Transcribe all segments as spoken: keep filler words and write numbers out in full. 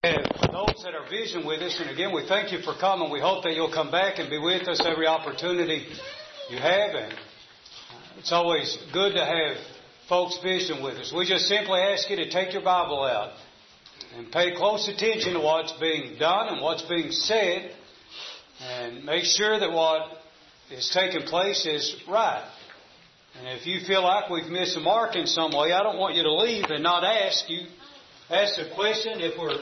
For those that are vision with us, and again, we thank you for coming. We hope that you'll come back and be with us every opportunity you have. And it's always good to have folks vision with us. We just simply ask you to take your Bible out and pay close attention to what's being done and what's being said, and make sure that what is taking place is right. And if you feel like we've missed a mark in some way, I don't want you to leave and not ask. You ask the question. If we're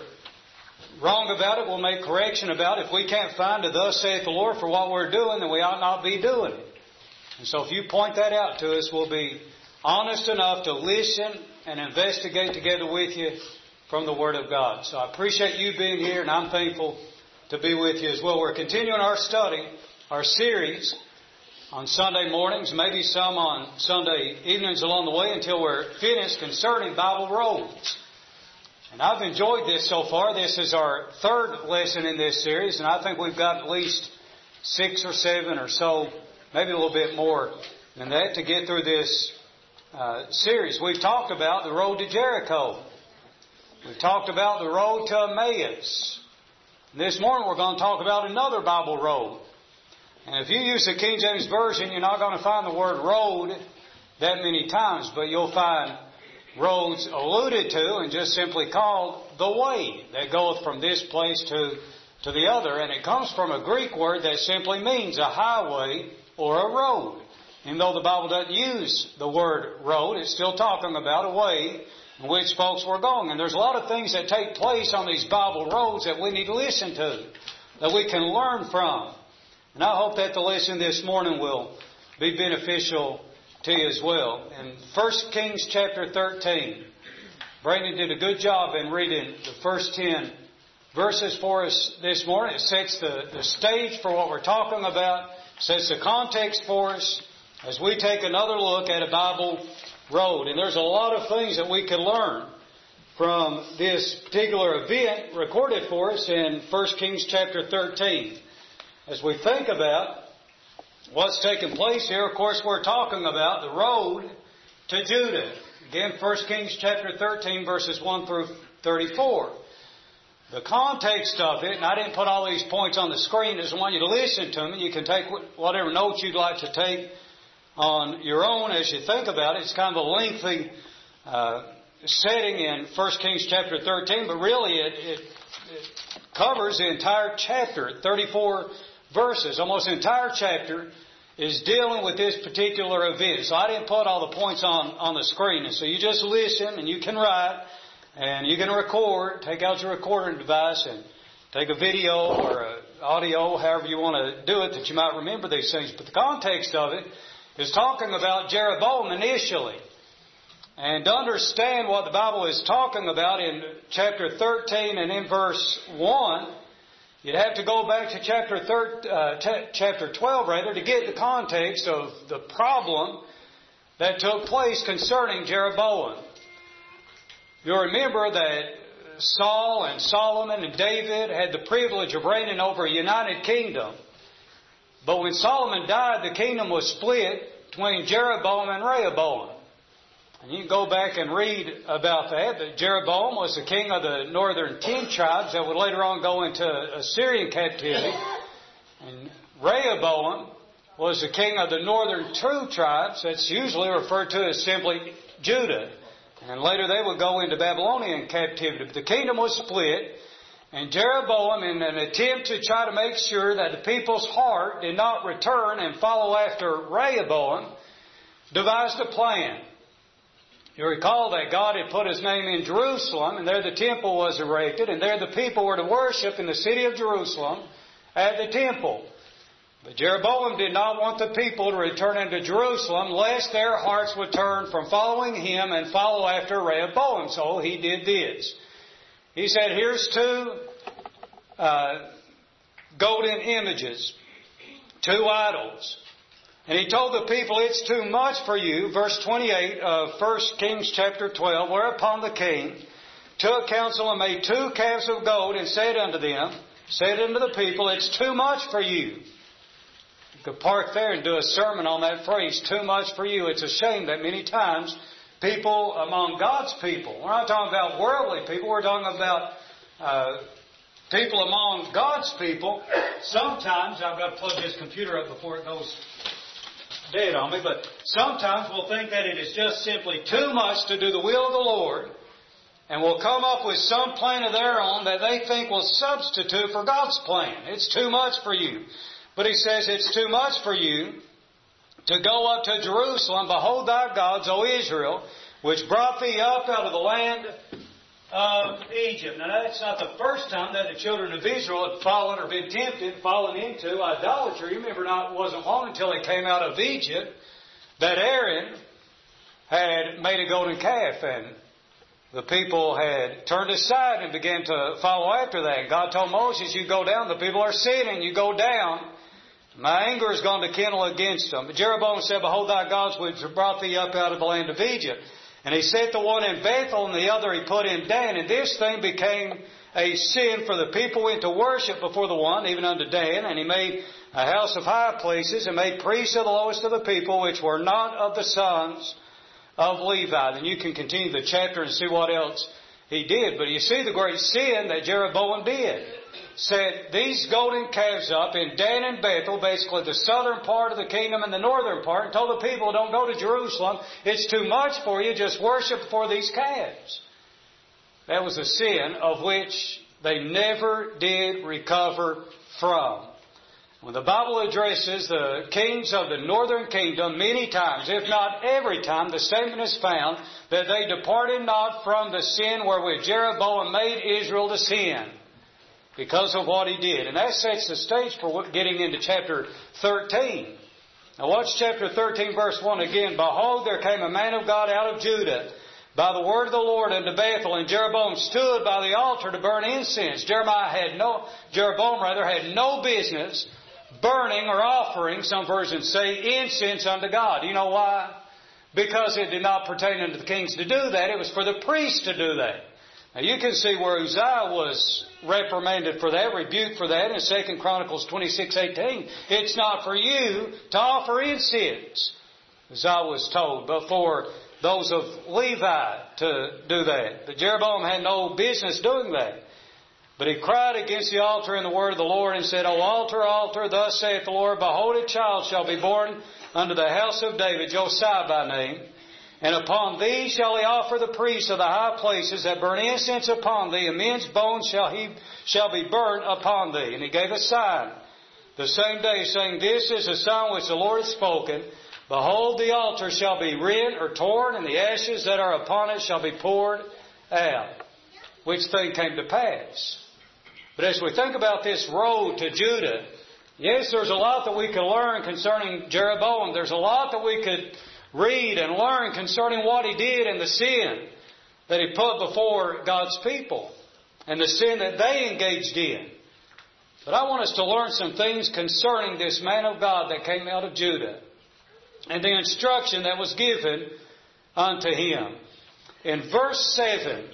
wrong about it, we'll make correction about it. If we can't find a thus saith the Lord for what we're doing, then we ought not be doing it. And so if you point that out to us, we'll be honest enough to listen and investigate together with you from the Word of God. So I appreciate you being here, and I'm thankful to be with you as well. We're continuing our study, our series on Sunday mornings, maybe some on Sunday evenings along the way until we're finished concerning Bible roads. And I've enjoyed this so far. This is our third lesson in this series, and I think we've got at least six or seven or so, maybe a little bit more than that, to get through this uh, series. We've talked about the road to Jericho. We've talked about the road to Emmaus. This morning we're going to talk about another Bible road. And if you use the King James Version, you're not going to find the word road that many times, but you'll find roads alluded to and just simply called the way that goeth from this place to, to the other. And it comes from a Greek word that simply means a highway or a road. And though the Bible doesn't use the word road, it's still talking about a way in which folks were going. And there's a lot of things that take place on these Bible roads that we need to listen to, that we can learn from. And I hope that the lesson this morning will be beneficial to you as well. In First Kings chapter thirteen, Brandon did a good job in reading the first ten verses for us this morning. It sets the, the stage for what we're talking about, sets the context for us as we take another look at a Bible road. And there's a lot of things that we can learn from this particular event recorded for us in First Kings chapter thirteen. As we think about what's taking place here, of course, we're talking about the road to Judah. Again, First Kings chapter thirteen, verses one through thirty-four. The context of it, and I didn't put all these points on the screen, I just want you to listen to them. You can take whatever notes you'd like to take on your own as you think about it. It's kind of a lengthy uh, setting in First Kings chapter thirteen, but really it, it, it covers the entire chapter, thirty-four verses. Almost the entire chapter is dealing with this particular event. So I didn't put all the points on, on the screen. And so you just listen, and you can write, and you can record, take out your recording device and take a video or a audio, however you want to do it, that you might remember these things. But the context of it is talking about Jeroboam initially. And to understand what the Bible is talking about in chapter thirteen and in verse one, you'd have to go back to chapter thir- uh, t- chapter twelve, rather, to get the context of the problem that took place concerning Jeroboam. You'll remember that Saul and Solomon and David had the privilege of reigning over a united kingdom. But when Solomon died, the kingdom was split between Jeroboam and Rehoboam. And you can go back and read about that. But Jeroboam was the king of the northern ten tribes that would later on go into Assyrian captivity. And Rehoboam was the king of the northern two tribes. That's usually referred to as simply Judah. And later they would go into Babylonian captivity. But the kingdom was split. And Jeroboam, in an attempt to try to make sure that the people's heart did not return and follow after Rehoboam, devised a plan. You recall that God had put His name in Jerusalem, and there the temple was erected, and there the people were to worship in the city of Jerusalem at the temple. But Jeroboam did not want the people to return into Jerusalem, lest their hearts would turn from following him and follow after Rehoboam. So he did this. He said, here's two uh, golden images, two idols. And he told the people, it's too much for you, verse twenty-eight of First Kings chapter twelve, whereupon the king took counsel and made two calves of gold and said unto them, said unto the people, it's too much for you. You could park there and do a sermon on that phrase, too much for you. It's a shame that many times people among God's people, we're not talking about worldly people, we're talking about uh, people among God's people, sometimes, I've got to plug this computer up before it goes dead on me, but sometimes we'll think that it is just simply too much to do the will of the Lord, and will come up with some plan of their own that they think will substitute for God's plan. It's too much for you. But He says it's too much for you to go up to Jerusalem. Behold thy gods, O Israel, which brought thee up out of the land of Egypt. Now that's not the first time that the children of Israel had fallen or been tempted, fallen into idolatry. You remember, not, it wasn't long until they came out of Egypt that Aaron had made a golden calf, and the people had turned aside and began to follow after that. And God told Moses, you go down. The people are sinning. You go down. My anger is going to kindle against them. But Jeroboam said, behold thy gods which brought thee up out of the land of Egypt. And he set the one in Bethel and the other he put in Dan. And this thing became a sin, for the people went to worship before the one, even unto Dan. And he made a house of high places and made priests of the lowest of the people, which were not of the sons of Levi. Then you can continue the chapter and see what else he did. But you see the great sin that Jeroboam did. Set these golden calves up in Dan and Bethel, basically the southern part of the kingdom and the northern part, and told the people, don't go to Jerusalem. It's too much for you. Just worship before these calves. That was a sin of which they never did recover from. When the Bible addresses the kings of the northern kingdom, many times, if not every time, the statement is found that they departed not from the sin wherewith Jeroboam made Israel to sin, because of what he did. And that sets the stage for getting into chapter thirteen. Now watch chapter thirteen, verse one again. Behold, there came a man of God out of Judah by the word of the Lord unto Bethel, and Jeroboam stood by the altar to burn incense. Jeremiah had no, Jeroboam rather, had no business burning or offering, some versions say, incense unto God. Do you know why? Because it did not pertain unto the kings to do that. It was for the priests to do that. Now you can see where Uzziah was reprimanded for that, rebuked for that in Second Chronicles twenty-six eighteen. It's not for you to offer incense, Uzziah was told, but for those of Levi to do that. But Jeroboam had no business doing that. But he cried against the altar in the word of the Lord and said, O altar, altar, thus saith the Lord, behold, a child shall be born unto the house of David, Josiah by name. And upon thee shall he offer the priests of the high places that burn incense upon thee, and men's bones shall he shall be burnt upon thee. And he gave a sign the same day, saying, This is the sign which the Lord hath spoken. Behold, the altar shall be rent or torn, and the ashes that are upon it shall be poured out. Which thing came to pass. But as we think about this road to Judah, yes, there's a lot that we can learn concerning Jeroboam. There's a lot that we could read and learn concerning what he did and the sin that he put before God's people and the sin that they engaged in. But I want us to learn some things concerning this man of God that came out of Judah and the instruction that was given unto him. In verse seven,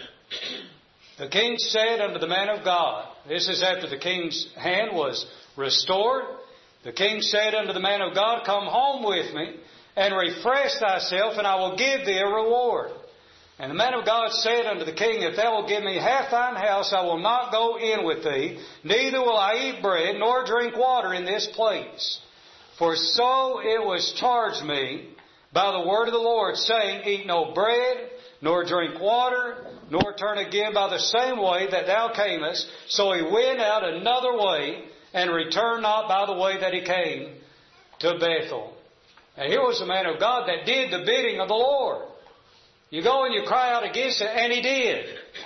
the king said unto the man of God, this is after the king's hand was restored. The king said unto the man of God, Come home with me, and refresh thyself, and I will give thee a reward. And the man of God said unto the king, If thou wilt give me half thine house, I will not go in with thee, neither will I eat bread, nor drink water in this place. For so it was charged me by the word of the Lord, saying, Eat no bread, nor drink water, nor turn again by the same way that thou camest. So he went out another way, and returned not by the way that he came to Bethel. Now here was a man of God that did the bidding of the Lord. You go and you cry out against it, and he did.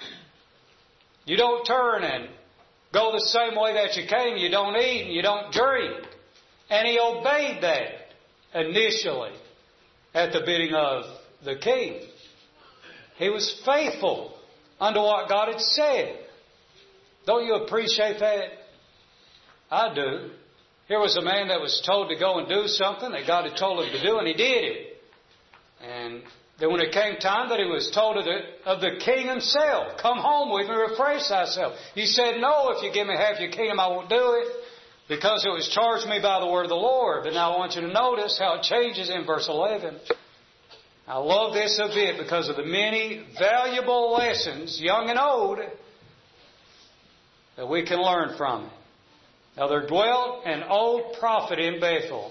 You don't turn and go the same way that you came. You don't eat and you don't drink. And he obeyed that initially at the bidding of the king. He was faithful unto what God had said. Don't you appreciate that? I do. Here was a man that was told to go and do something that God had told him to do, and he did it. And then when it came time that he was told of the, of the king himself, Come home with me, refresh thyself. He said, No, if you give me half your kingdom, I won't do it, because it was charged me by the word of the Lord. But now I want you to notice how it changes in verse eleven. I love this a bit because of the many valuable lessons, young and old, that we can learn from it. Now there dwelt an old prophet in Bethel.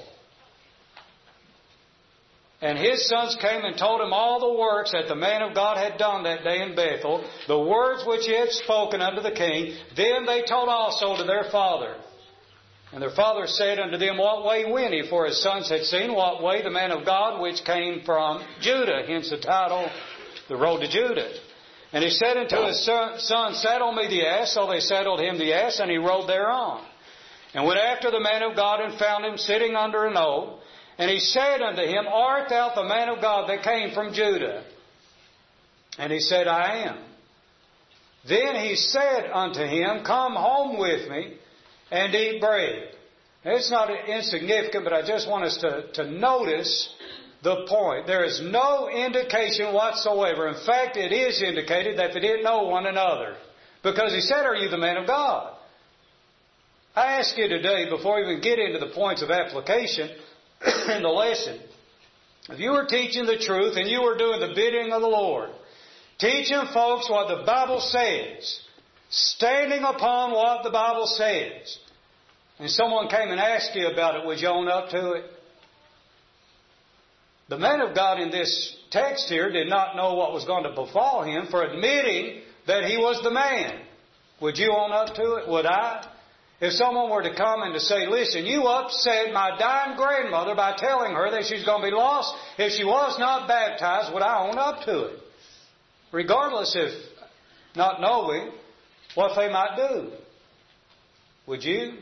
And his sons came and told him all the works that the man of God had done that day in Bethel, the words which he had spoken unto the king. Then they told also to their father. And their father said unto them, What way went he? For his sons had seen what way the man of God which came from Judah. Hence the title, The Road to Judah. And he said unto his son, son, Saddle me the ass. So they saddled him the ass, and he rode thereon. And went after the man of God, and found him sitting under an oak. And he said unto him, Art thou the man of God that came from Judah? And he said, I am. Then he said unto him, Come home with me, and eat bread. Now, it's not insignificant, but I just want us to, to notice the point. There is no indication whatsoever. In fact, it is indicated that they didn't know one another. Because he said, Are you the man of God? I ask you today, before we even get into the points of application in the lesson, if you were teaching the truth and you were doing the bidding of the Lord, teaching folks what the Bible says, standing upon what the Bible says, and someone came and asked you about it, would you own up to it? The man of God in this text here did not know what was going to befall him for admitting that he was the man. Would you own up to it? Would I? If someone were to come and to say, Listen, you upset my dying grandmother by telling her that she's going to be lost if she was not baptized, would I own up to it? Regardless if not knowing what they might do. Would you?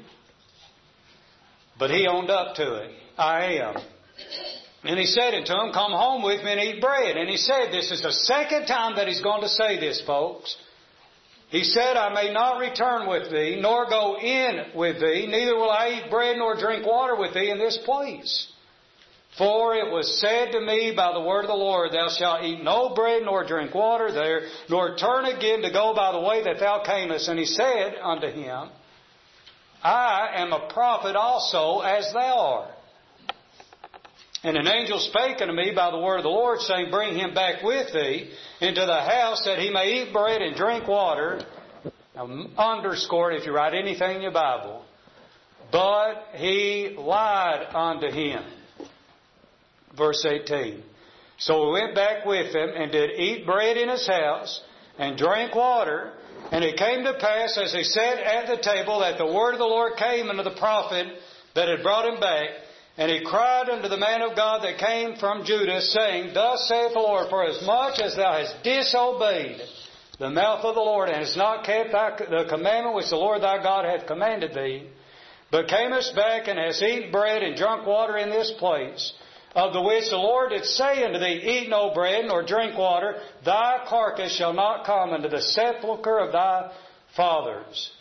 But he owned up to it. I am. And he said unto him, Come home with me and eat bread. And he said, this is the second time that he's going to say this, folks. He said, I may not return with thee, nor go in with thee, neither will I eat bread nor drink water with thee in this place. For it was said to me by the word of the Lord, Thou shalt eat no bread nor drink water there, nor turn again to go by the way that thou camest. And he said unto him, I am a prophet also as thou art. And an angel spake unto me by the word of the Lord, saying, Bring him back with thee into the house, that he may eat bread and drink water. Now, underscore it if you write anything in your Bible. But he lied unto him. Verse eighteen. So we went back with him, and did eat bread in his house, and drank water. And it came to pass, as he sat at the table, that the word of the Lord came unto the prophet that had brought him back. And he cried unto the man of God that came from Judah, saying, Thus saith the Lord, For as much as thou hast disobeyed the mouth of the Lord, and hast not kept thy, the commandment which the Lord thy God hath commanded thee, but camest back and hast eaten bread and drunk water in this place, of the which the Lord did say unto thee, Eat no bread nor drink water, thy carcass shall not come into the sepulchre of thy fathers.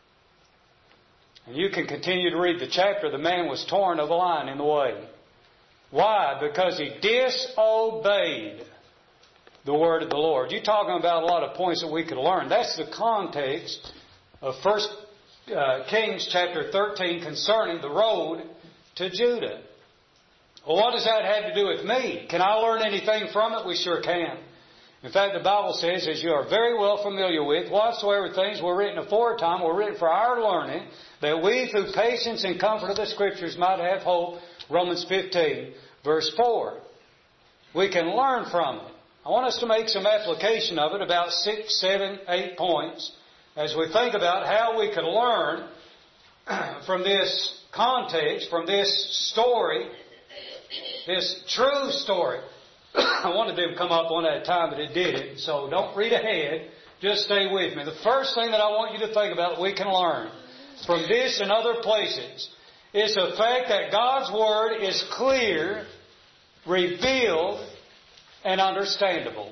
And you can continue to read the chapter. The man was torn of a lion in the way. Why? Because he disobeyed the word of the Lord. You're talking about a lot of points that we could learn. That's the context of First uh, Kings chapter thirteen concerning the road to Judah. Well, what does that have to do with me? Can I learn anything from it? We sure can. In fact, the Bible says, as you are very well familiar with, whatsoever things were written aforetime were written for our learning, that we through patience and comfort of the Scriptures might have hope. Romans fifteen, verse four. We can learn from it. I want us to make some application of it, about six, seven, eight points, as we think about how we can learn from this context, from this story, this true story. I wanted them to come up one at a time, but it didn't. So don't read ahead. Just stay with me. The first thing that I want you to think about that we can learn from this and other places is the fact that God's Word is clear, revealed, and understandable.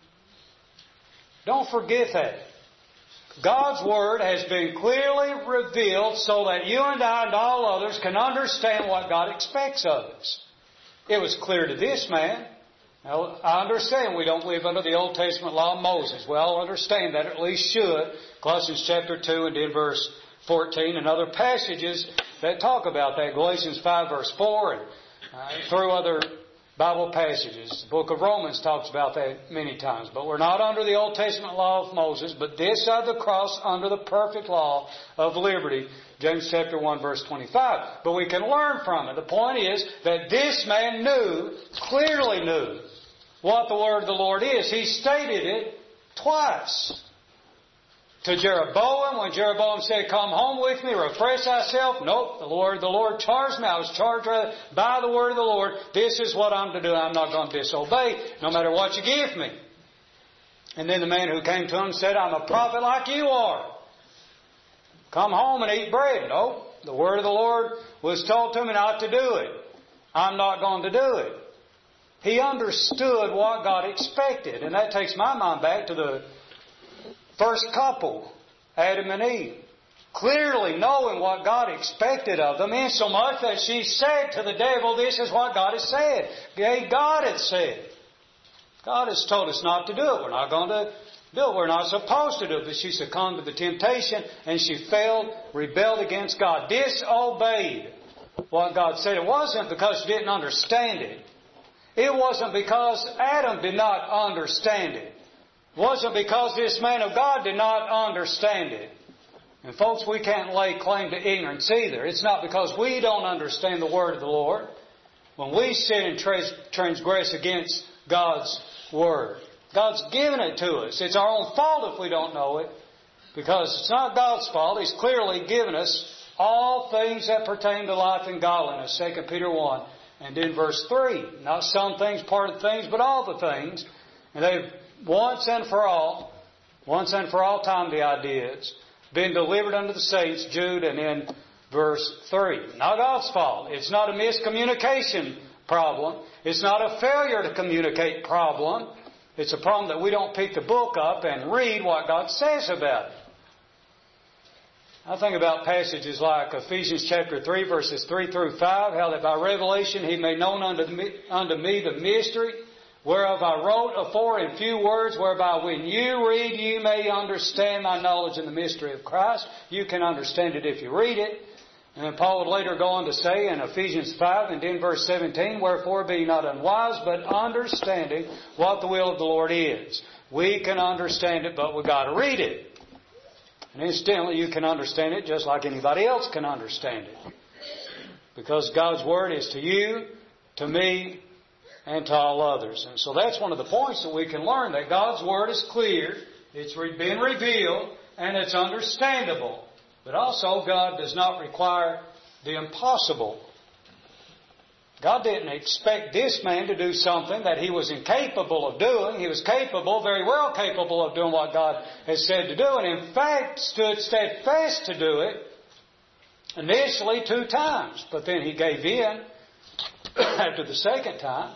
Don't forget that. God's Word has been clearly revealed so that you and I and all others can understand what God expects of us. It was clear to this man. Now, I understand we don't live under the Old Testament law of Moses. We all understand that, at least should. Colossians chapter two and in verse fourteen and other passages that talk about that. Galatians five verse four and uh, through other Bible passages. The book of Romans talks about that many times. But we're not under the Old Testament law of Moses, but this side of the cross under the perfect law of liberty. James chapter one verse twenty-five. But we can learn from it. The point is that this man knew, clearly knew, what the word of the Lord is. He stated it twice. To Jeroboam, when Jeroboam said, come home with me, refresh thyself. Nope, the Lord, the Lord charged me. I was charged by the word of the Lord. This is what I'm to do. I'm not going to disobey, no matter what you give me. And then the man who came to him said, I'm a prophet like you are. Come home and eat bread. Nope, the word of the Lord was told to me not to do it. I'm not going to do it. He understood what God expected. And that takes my mind back to the first couple, Adam and Eve, clearly knowing what God expected of them, insomuch that she said to the devil, this is what God has said. Yea, God had said. God has told us not to do it. We're not going to do it. We're not supposed to do it. But she succumbed to the temptation and she failed, rebelled against God, disobeyed what God said. It wasn't because she didn't understand it. It wasn't because Adam did not understand it. It wasn't because this man of God did not understand it. And folks, we can't lay claim to ignorance either. It's not because we don't understand the word of the Lord. When we sin and transgress against God's word, God's given it to us. It's our own fault if we don't know it. Because it's not God's fault. He's clearly given us all things that pertain to life and godliness. Second Peter one. And in verse three. Not some things, part of things, but all the things. And they've once and for all, once and for all time the idea is, been delivered unto the saints, Jude, and in verse three. Not God's fault. It's not a miscommunication problem. It's not a failure to communicate problem. It's a problem that we don't pick the book up and read what God says about it. I think about passages like Ephesians chapter three, verses three through five, how that by revelation He made known unto me, unto me the mystery, whereof I wrote afore in few words, whereby when you read you may understand my knowledge in the mystery of Christ. You can understand it if you read it. And then Paul would later go on to say in Ephesians five and in verse seventeen, wherefore be not unwise, but understanding what the will of the Lord is. We can understand it, but we've got to read it. And incidentally, you can understand it just like anybody else can understand it. Because God's Word is to you, to me, and to all others. And so that's one of the points that we can learn, that God's Word is clear, it's been revealed, and it's understandable. But also, God does not require the impossible. God didn't expect this man to do something that he was incapable of doing. He was capable, very well capable of doing what God has said to do, and in fact stood steadfast to do it initially two times. But then he gave in after the second time.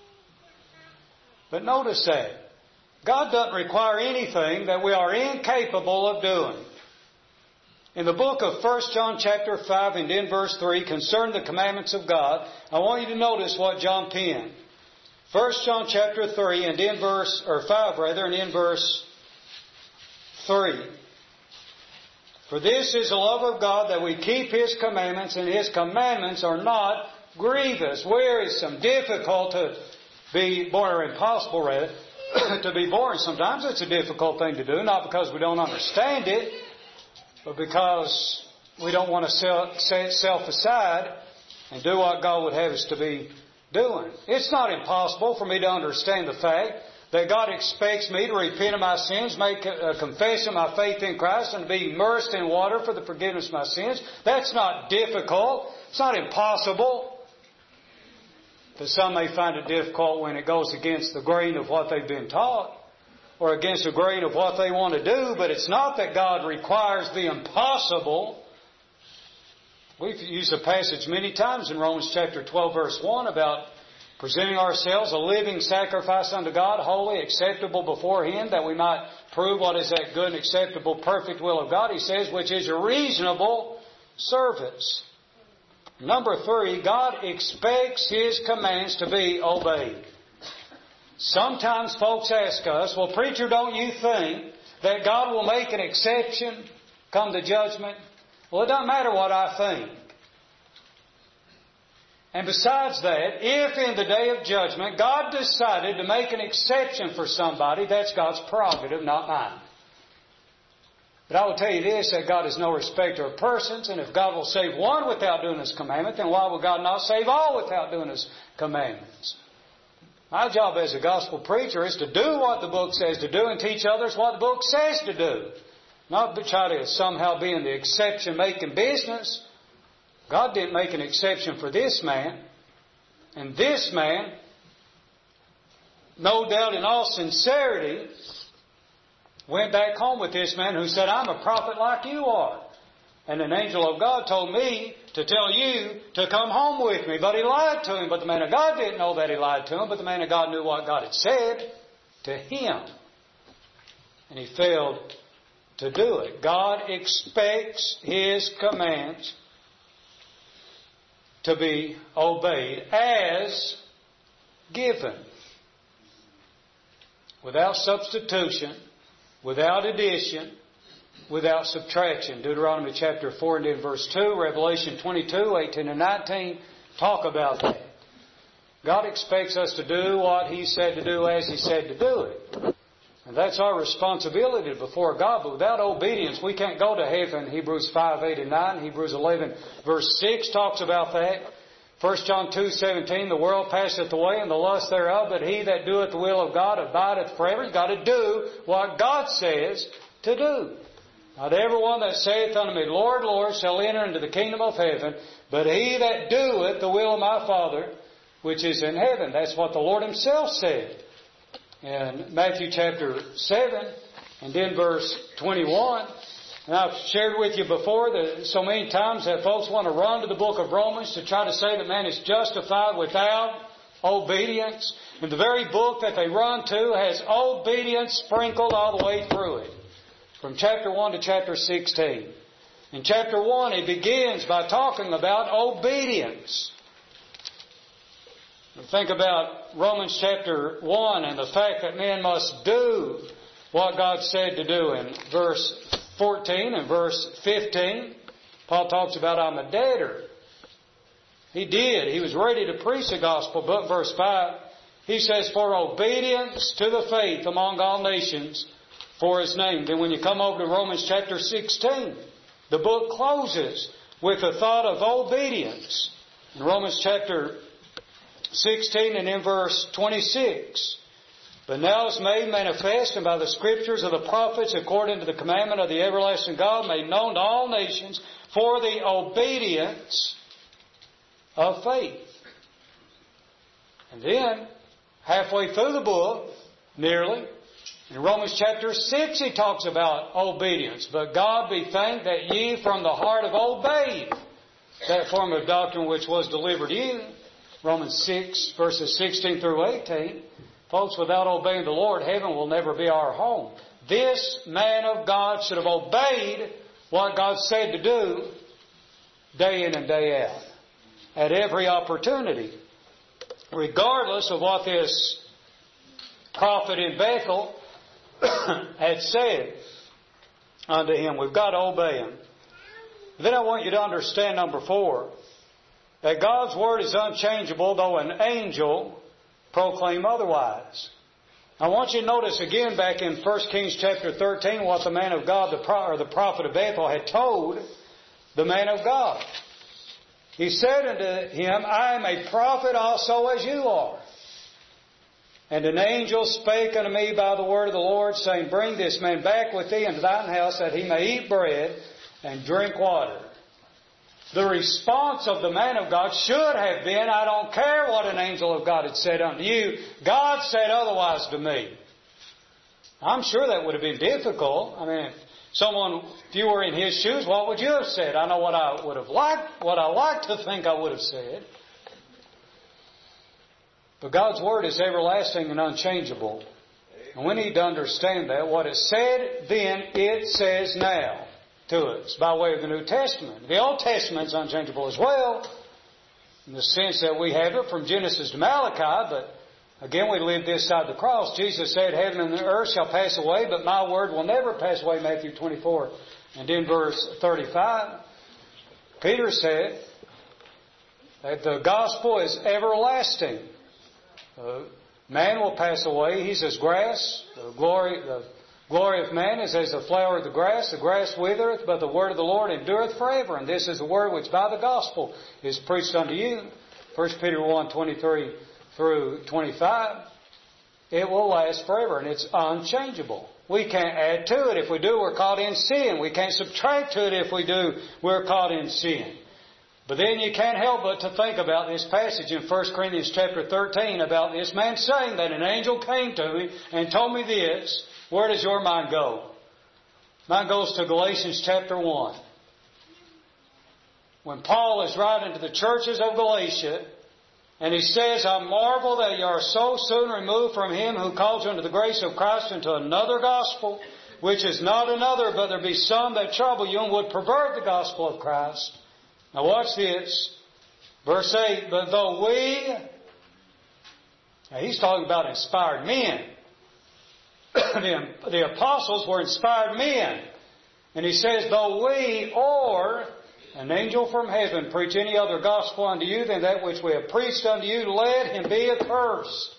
But notice that God doesn't require anything that we are incapable of doing. In the book of First John chapter five and in verse three, concerning the commandments of God, I want you to notice what John penned. First John chapter three and in verse, or five rather, and in verse three. For this is the love of God, that we keep His commandments, and His commandments are not grievous. Wearisome, difficult to be born, or impossible rather, to be born. Sometimes it's a difficult thing to do, not because we don't understand it, but because we don't want to set self aside and do what God would have us to be doing. It's not impossible for me to understand the fact that God expects me to repent of my sins, make a confession of my faith in Christ, and to be immersed in water for the forgiveness of my sins. That's not difficult. It's not impossible. But some may find it difficult when it goes against the grain of what they've been taught, or against the grain of what they want to do. But it's not that God requires the impossible. We've used the passage many times in Romans chapter twelve, verse one, about presenting ourselves a living sacrifice unto God, holy, acceptable before Him, that we might prove what is that good and acceptable, perfect will of God. He says, which is a reasonable service. Number three, God expects His commands to be obeyed. Sometimes folks ask us, well, preacher, don't you think that God will make an exception come to judgment? Well, it doesn't matter what I think. And besides that, if in the day of judgment God decided to make an exception for somebody, that's God's prerogative, not mine. But I will tell you this, that God is no respecter of persons, and if God will save one without doing His commandment, then why will God not save all without doing His commandments? My job as a gospel preacher is to do what the book says to do and teach others what the book says to do. Not to try to somehow be in the exception-making business. God didn't make an exception for this man. And this man, no doubt in all sincerity, went back home with this man who said, I'm a prophet like you are. And an angel of God told me to tell you to come home with me. But he lied to him. But the man of God didn't know that he lied to him. But the man of God knew what God had said to him. And he failed to do it. God expects His commands to be obeyed as given. Without substitution, without addition, without subtraction. Deuteronomy chapter four and in verse two, Revelation twenty-two, eighteen and nineteen talk about that. God expects us to do what He said to do as He said to do it. And that's our responsibility before God. But without obedience, we can't go to heaven. Hebrews five, eight and nine. Hebrews eleven verse six talks about that. First John two, seventeen, the world passeth away and the lust thereof, but he that doeth the will of God abideth forever. You've got to do what God says to do. Not everyone that saith unto me, Lord, Lord, shall enter into the kingdom of heaven, but he that doeth the will of my Father, which is in heaven. That's what the Lord Himself said. In Matthew chapter seven and then verse twenty-one. And I've shared with you before that so many times that folks want to run to the book of Romans to try to say that man is justified without obedience. And the very book that they run to has obedience sprinkled all the way through it. From chapter one to chapter sixteen. In chapter one, it begins by talking about obedience. Think about Romans chapter one and the fact that men must do what God said to do. In verse fourteen and verse fifteen, Paul talks about I'm a debtor. He did. He was ready to preach the gospel. But verse five, he says, for obedience to the faith among all nations for His name. Then when you come over to Romans chapter sixteen, the book closes with the thought of obedience. In Romans chapter sixteen and in verse twenty-six. But now is made manifest, and by the Scriptures of the prophets, according to the commandment of the everlasting God, made known to all nations for the obedience of faith. And then, halfway through the book, nearly, in Romans chapter six, he talks about obedience. But God be thanked that ye from the heart have obeyed that form of doctrine which was delivered to you. Romans six, verses sixteen through eighteen. Folks, without obeying the Lord, heaven will never be our home. This man of God should have obeyed what God said to do day in and day out. At every opportunity. Regardless of what this prophet in Bethel had said unto him. We've got to obey him. Then I want you to understand, number four, that God's Word is unchangeable, though an angel proclaim otherwise. I want you to notice again back in First Kings chapter thirteen what the man of God, the pro- or the prophet of Bethel, had told the man of God. He said unto him, I am a prophet also as you are. And an angel spake unto me by the word of the Lord, saying, bring this man back with thee into thine house, that he may eat bread and drink water. The response of the man of God should have been, I don't care what an angel of God had said unto you. God said otherwise to me. I'm sure that would have been difficult. I mean, if someone, if you were in his shoes, what would you have said? I know what I would have liked, what I like to think I would have said. But God's Word is everlasting and unchangeable. And we need to understand that. What it said then, it says now to us by way of the New Testament. The Old Testament is unchangeable as well, in the sense that we have it from Genesis to Malachi, but again we live this side of the cross. Jesus said, heaven and the earth shall pass away, but my word will never pass away, Matthew twenty-four. And in verse thirty-five, Peter said, That the gospel is everlasting. Uh, man will pass away. He's as grass. The glory, the glory of man is as the flower of the grass. The grass withereth, but the word of the Lord endureth forever. And this is the word which by the gospel is preached unto you. First Peter one, twenty-three through twenty-five. It will last forever, and it's unchangeable. We can't add to it. If we do, we're caught in sin. We can't subtract to it. If we do, we're caught in sin. But then you can't help but to think about this passage in First Corinthians chapter thirteen about this man saying that an angel came to him and told me this. Where does your mind go? Mine goes to Galatians chapter one. When Paul is writing to the churches of Galatia, and he says, I marvel that you are so soon removed from him who calls you into the grace of Christ into another gospel, which is not another, but there be some that trouble you and would pervert the gospel of Christ. Now watch this. Verse eight, but though we... Now he's talking about inspired men. the, the apostles were inspired men. And he says, though we or an angel from heaven preach any other gospel unto you than that which we have preached unto you, let him be accursed.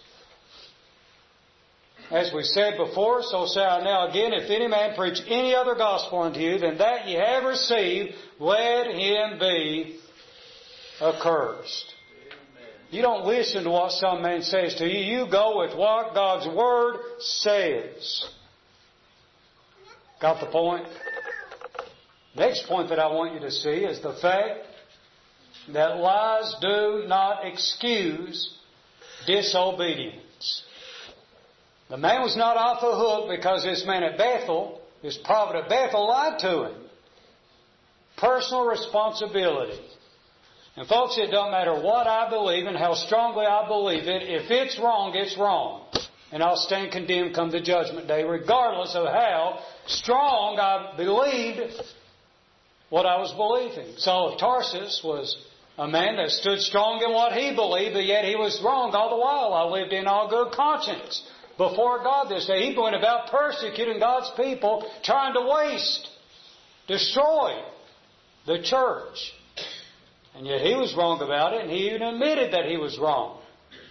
As we said before, so say I now again, if any man preach any other gospel unto you than that ye have received, let him be accursed. You don't listen to what some man says to you. You go with what God's Word says. Got the point? Next point that I want you to see is the fact that lies do not excuse disobedience. The man was not off the hook because this man at Bethel, this prophet at Bethel, lied to him. Personal responsibility. And folks, it doesn't matter what I believe and how strongly I believe it. If it's wrong, it's wrong. And I'll stand condemned come the judgment day, regardless of how strong I believed what I was believing. Saul of Tarsus was a man that stood strong in what he believed, but yet he was wrong all the while. I lived in all good conscience before God this day. He went about persecuting God's people, trying to waste, destroy the church. And yet he was wrong about it, and he even admitted that he was wrong.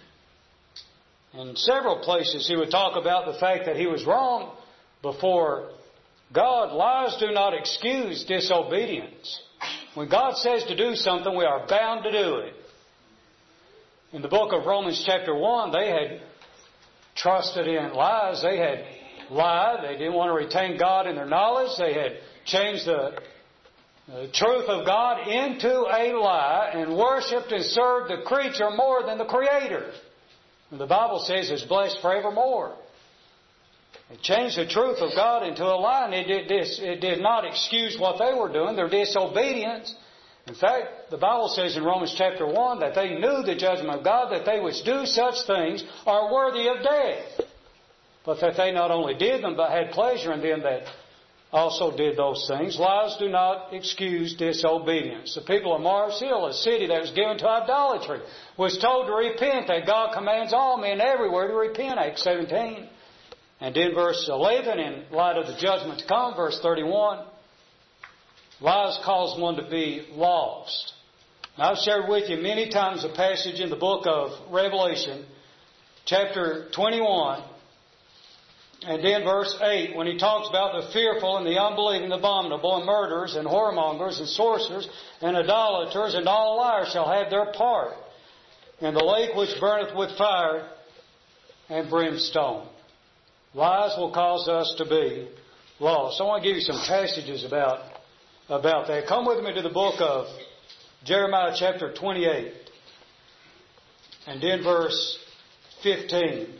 In several places he would talk about the fact that he was wrong before God. Lies do not excuse disobedience. When God says to do something, we are bound to do it. In the book of Romans chapter one, they had trusted in lies. They had lied. They didn't want to retain God in their knowledge. They had changed the, the truth of God into a lie and worshipped and served the creature more than the Creator. And the Bible says it's blessed forevermore. They changed the truth of God into a lie, and it did, this, it did not excuse what they were doing, their disobedience. In fact, the Bible says in Romans chapter one that they knew the judgment of God, that they which do such things are worthy of death. But that they not only did them, but had pleasure in them that also did those things. Lies do not excuse disobedience. The people of Mars Hill, a city that was given to idolatry, was told to repent, that God commands all men everywhere to repent, Acts seventeen. And in verse eleven, in light of the judgment to come, verse thirty-one, lies cause one to be lost. Now, I've shared with you many times a passage in the book of Revelation, chapter twenty-one, and then verse eight, when he talks about the fearful and the unbelieving, the abominable, and murderers, and whoremongers, and sorcerers, and idolaters, and all liars shall have their part in the lake which burneth with fire and brimstone. Lies will cause us to be lost. I want to give you some passages about, about that. Come with me to the book of Jeremiah chapter twenty-eight. And then verse fifteen.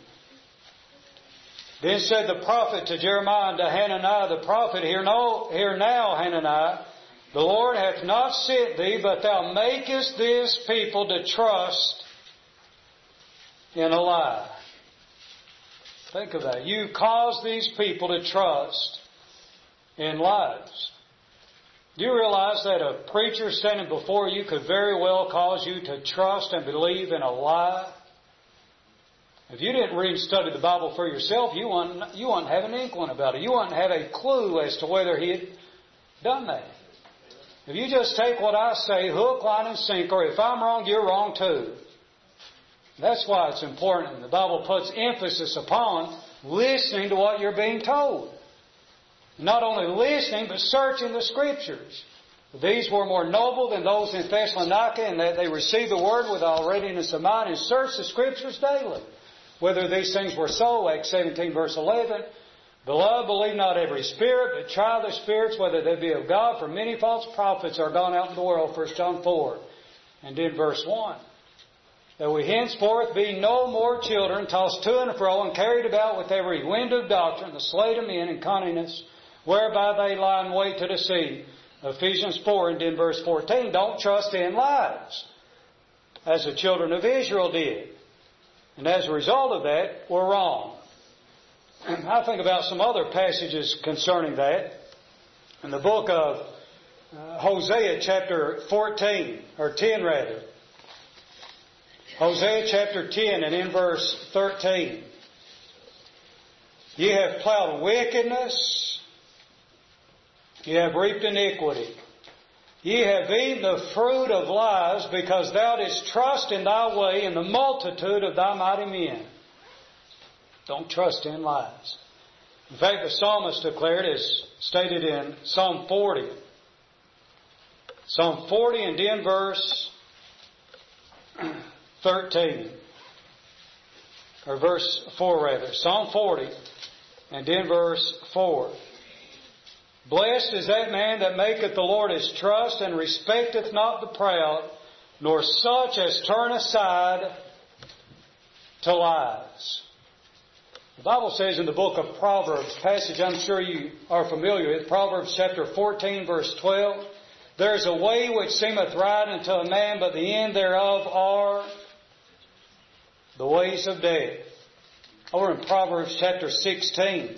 Then said the prophet to Jeremiah and to Hananiah the prophet, Hear, no, hear now, Hananiah, the Lord hath not sent thee, but thou makest this people to trust in a lie. Think of that. You cause these people to trust in lies. Do you realize that a preacher standing before you could very well cause you to trust and believe in a lie? If you didn't read and study the Bible for yourself, you wouldn't, you wouldn't have an inkling about it. You wouldn't have a clue as to whether he had done that. If you just take what I say, hook, line, and sinker, if I'm wrong, you're wrong too. That's why it's important. The Bible puts emphasis upon listening to what you're being told. Not only listening, but searching the Scriptures. These were more noble than those in Thessalonica, in that they received the Word with all readiness of mind and searched the Scriptures daily. Whether these things were so, Acts seventeen verse eleven, Beloved, believe not every spirit, but try the spirits whether they be of God, for many false prophets are gone out in the world, First John four. And in verse one, that we henceforth be no more children, tossed to and fro, and carried about with every wind of doctrine, the sleight of men and cunningness, whereby they lie in wait to deceive. Ephesians four and in verse fourteen, don't trust in lies, as the children of Israel did. And as a result of that, we're wrong. I think about some other passages concerning that. In the book of uh, Hosea chapter fourteen, or ten rather. Hosea chapter ten and in verse thirteen. Ye have plowed wickedness, ye have reaped iniquity. Ye have eaten the fruit of lies, because thou didst trust in thy way in the multitude of thy mighty men. Don't trust in lies. In fact, the psalmist declared, as stated in Psalm forty. Psalm forty and in verse thirteen. Or verse four rather. Psalm forty and in verse four. Blessed is that man that maketh the Lord his trust, and respecteth not the proud, nor such as turn aside to lies. The Bible says in the book of Proverbs, passage I'm sure you are familiar with, Proverbs chapter fourteen, verse twelve, there is a way which seemeth right unto a man, but the end thereof are the ways of death. Over in Proverbs chapter sixteen,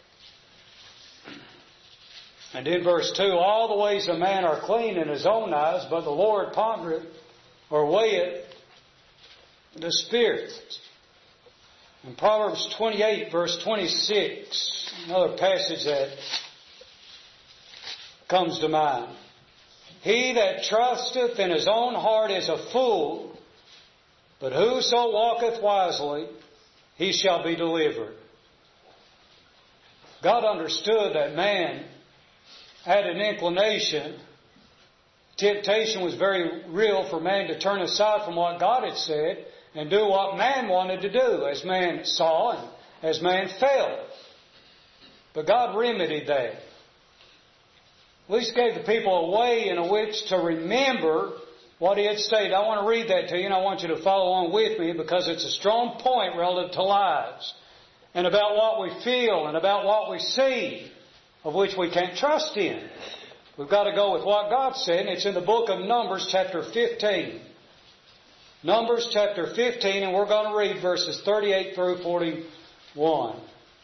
and in verse two, all the ways of man are clean in his own eyes, but the Lord pondereth or weigheth the spirits. In Proverbs twenty-eight, verse twenty-six, another passage that comes to mind. He that trusteth in his own heart is a fool, but whoso walketh wisely, he shall be delivered. God understood that man had an inclination. Temptation was very real for man to turn aside from what God had said and do what man wanted to do, as man saw and as man felt. But God remedied that. At least gave the people a way in which to remember what He had stated. I want to read that to you, and I want you to follow along with me, because it's a strong point relative to lies and about what we feel and about what we see, of which we can't trust in. We've got to go with what God said, and it's in the book of Numbers chapter fifteen. Numbers chapter fifteen, and we're going to read verses thirty-eight through forty-one.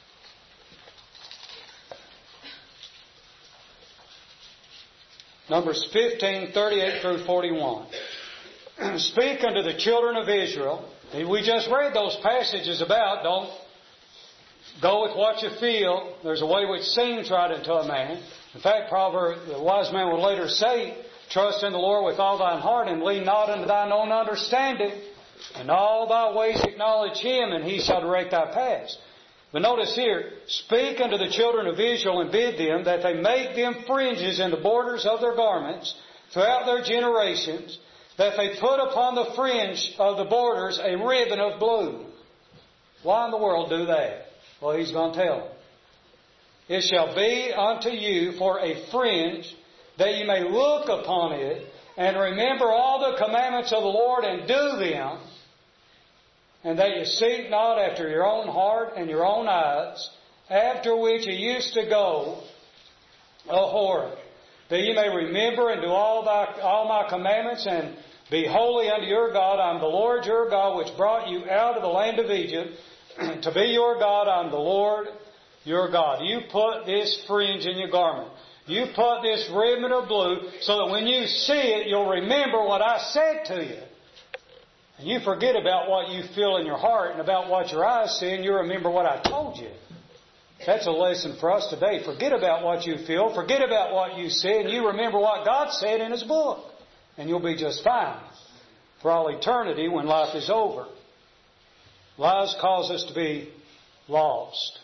Numbers fifteen, thirty-eight through forty-one. Speak unto the children of Israel. We just read those passages about don't go with what you feel. There's a way which seems right unto a man. In fact, Proverbs, the wise man would later say, trust in the Lord with all thine heart, and lean not unto thine own understanding. In all thy ways acknowledge Him, and He shall direct thy paths. But notice here, speak unto the children of Israel, and bid them that they make them fringes in the borders of their garments throughout their generations, that they put upon the fringe of the borders a ribbon of blue. Why in the world do that? Well, He's going to tell them. It shall be unto you for a fringe, that you may look upon it, and remember all the commandments of the Lord, and do them, and that you seek not after your own heart and your own eyes, after which you used to go a whoring. That you may remember and do all thy, all my commandments, and be holy unto your God. I am the Lord your God, which brought you out of the land of Egypt. To be your God, I am the Lord your God. You put this fringe in your garment. You put this ribbon of blue, so that when you see it, you'll remember what I said to you. And you forget about what you feel in your heart and about what your eyes see, and you remember what I told you. That's a lesson for us today. Forget about what you feel. Forget about what you say. And you remember what God said in His book. And you'll be just fine for all eternity when life is over. Lies cause us to be lost.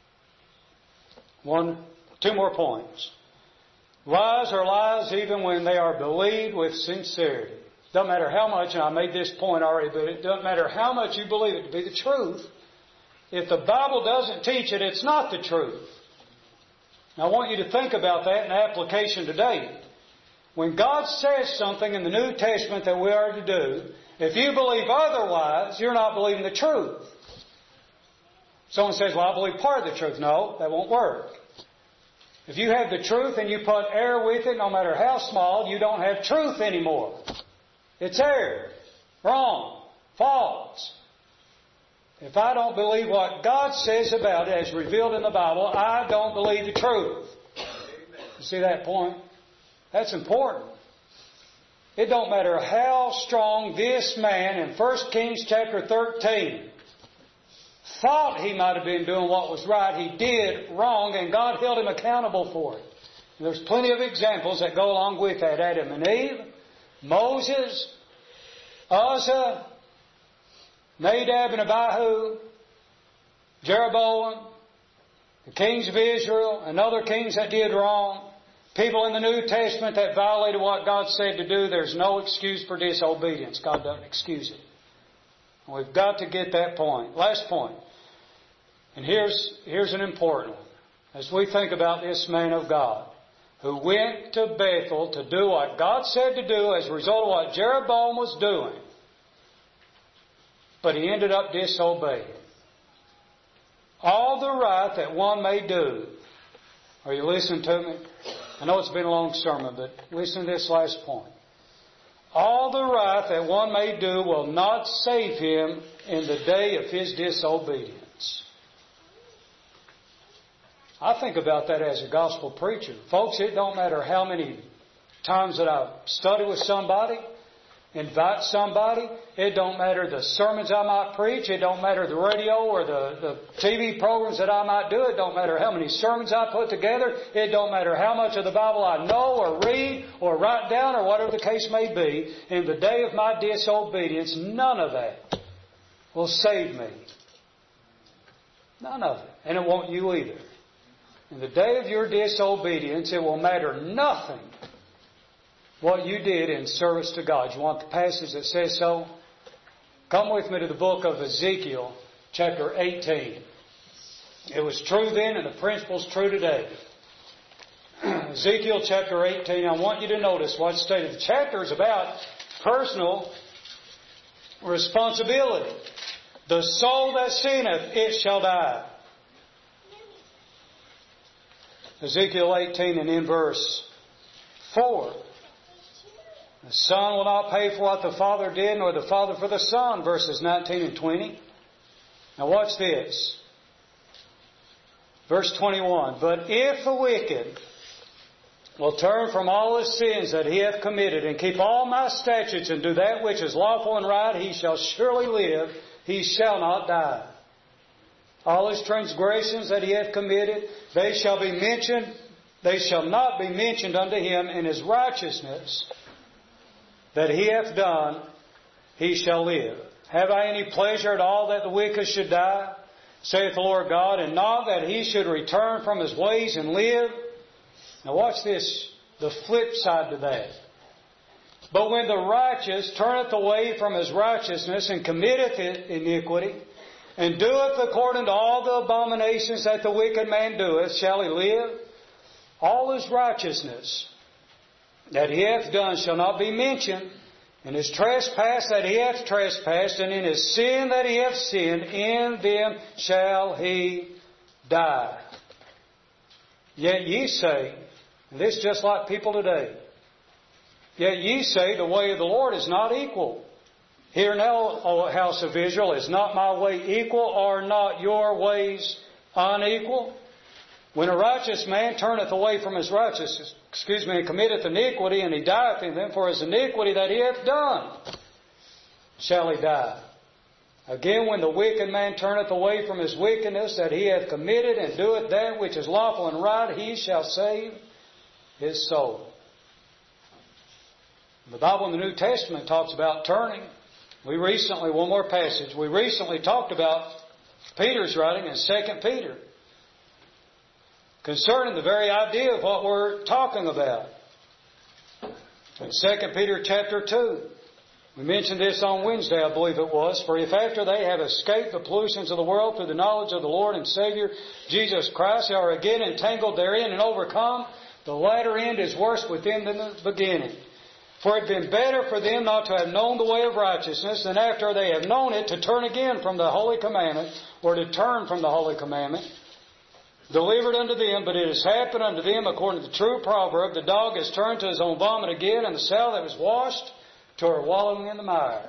One, two more points. Lies are lies even when they are believed with sincerity. Doesn't matter how much, and I made this point already, but it doesn't matter how much you believe it to be the truth. If the Bible doesn't teach it, it's not the truth. Now, I want you to think about that in application today. When God says something in the New Testament that we are to do, if you believe otherwise, you're not believing the truth. Someone says, well, I believe part of the truth. No, that won't work. If you have the truth and you put error with it, no matter how small, you don't have truth anymore. It's error, wrong, false. If I don't believe what God says about it as revealed in the Bible, I don't believe the truth. You see that point? That's important. It don't matter how strong this man in First Kings chapter thirteen thought he might have been doing what was right. He did wrong, and God held him accountable for it. And there's plenty of examples that go along with that. Adam and Eve, Moses, Uzzah, Nadab and Abihu, Jeroboam, the kings of Israel, and other kings that did wrong. People in the New Testament that violated what God said to do. There's no excuse for disobedience. God doesn't excuse it. We've got to get that point. Last point. And here's, here's an important one. As we think about this man of God who went to Bethel to do what God said to do as a result of what Jeroboam was doing. But he ended up disobeying. All the right that one may do. Are you listening to me? I know it's been a long sermon, but listen to this last point. All the right that one may do will not save him in the day of his disobedience. I think about that as a gospel preacher. Folks, it don't matter how many times that I study with somebody, invite somebody. It don't matter the sermons I might preach. It don't matter the radio or the, the T V programs that I might do. It don't matter how many sermons I put together. It don't matter how much of the Bible I know or read or write down or whatever the case may be. In the day of my disobedience, none of that will save me. None of it. And it won't you either. In the day of your disobedience, it will matter nothing what you did in service to God. You want the passage that says so? Come with me to the book of Ezekiel, chapter eighteen. It was true then, and the principle's true today. Ezekiel chapter eighteen, I want you to notice what's stated. The chapter is about personal responsibility. The soul that sinneth, it shall die. Ezekiel eighteen and in verse four. The Son will not pay for what the Father did, nor the Father for the Son, verses nineteen and twenty. Now watch this. Verse twenty-one. But if the wicked will turn from all his sins that he hath committed, and keep all my statutes, and do that which is lawful and right, he shall surely live, he shall not die. All his transgressions that he hath committed, they shall be mentioned, they shall not be mentioned unto him. In his righteousness that he hath done, he shall live. Have I any pleasure at all that the wicked should die, saith the Lord God, and not that he should return from his ways and live? Now watch this, the flip side to that. But when the righteous turneth away from his righteousness and committeth iniquity, and doeth according to all the abominations that the wicked man doeth, shall he live? All his righteousness that he hath done shall not be mentioned. In his trespass that he hath trespassed, and in his sin that he hath sinned, in them shall he die. Yet ye say, and this is just like people today, yet ye say the way of the Lord is not equal. Hear now, O house of Israel, is not my way equal? Are not your ways unequal? When a righteous man turneth away from his righteousness, excuse me, and committeth iniquity, and he dieth in them, for his iniquity that he hath done, shall he die. Again, when the wicked man turneth away from his wickedness that he hath committed, and doeth that which is lawful and right, he shall save his soul. The Bible in the New Testament talks about turning. We recently, one more passage, we recently talked about Peter's writing in Second Peter concerning the very idea of what we're talking about. In Second Peter chapter two, we mentioned this on Wednesday, I believe it was. For if after they have escaped the pollutions of the world through the knowledge of the Lord and Savior Jesus Christ, they are again entangled therein and overcome, the latter end is worse with them than the beginning. For it had been better for them not to have known the way of righteousness than after they have known it to turn again from the holy commandment, or to turn from the holy commandment, delivered unto them. But it has happened unto them according to the true proverb, the dog has turned to his own vomit again, and the sow that was washed to her wallowing in the mire.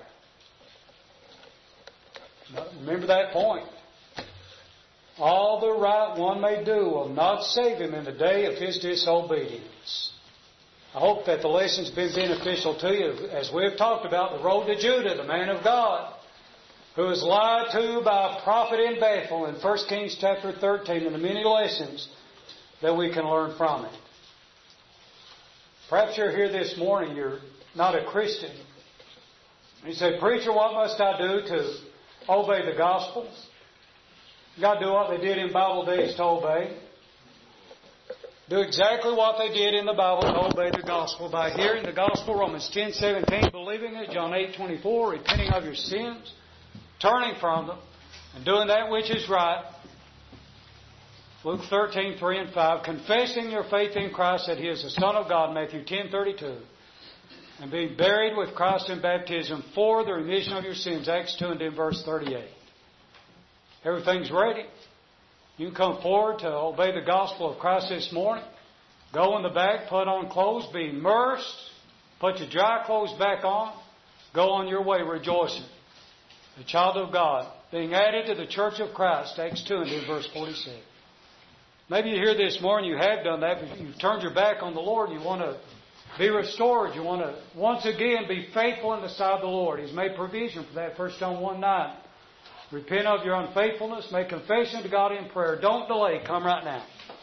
Remember that point. All the right one may do will not save him in the day of his disobedience. I hope that the lesson's been beneficial to you. As we've talked about the road to Judah, the man of God, who was lied to by a prophet in Bethel in First Kings chapter thirteen, and the many lessons that we can learn from it. Perhaps you're here this morning, you're not a Christian. You say, preacher, what must I do to obey the gospel? You got to do what they did in Bible days to obey. Do exactly what they did in the Bible to obey the gospel by hearing the gospel, Romans ten seventeen, believing it, John eight twenty-four, repenting of your sins, turning from them, and doing that which is right. Luke thirteen three and five, confessing your faith in Christ that He is the Son of God, Matthew ten thirty-two, and being buried with Christ in baptism for the remission of your sins, Acts two and then verse thirty-eight. Everything's ready. You can come forward to obey the gospel of Christ this morning. Go in the back, put on clothes, be immersed, put your dry clothes back on, go on your way rejoicing. The child of God, being added to the church of Christ, Acts two and then verse forty-six. Maybe you're here this morning, you have done that, but you've turned your back on the Lord, you want to be restored, you want to once again be faithful in the sight of the Lord. He's made provision for that, First John one nine. Repent of your unfaithfulness. Make confession to God in prayer. Don't delay. Come right now.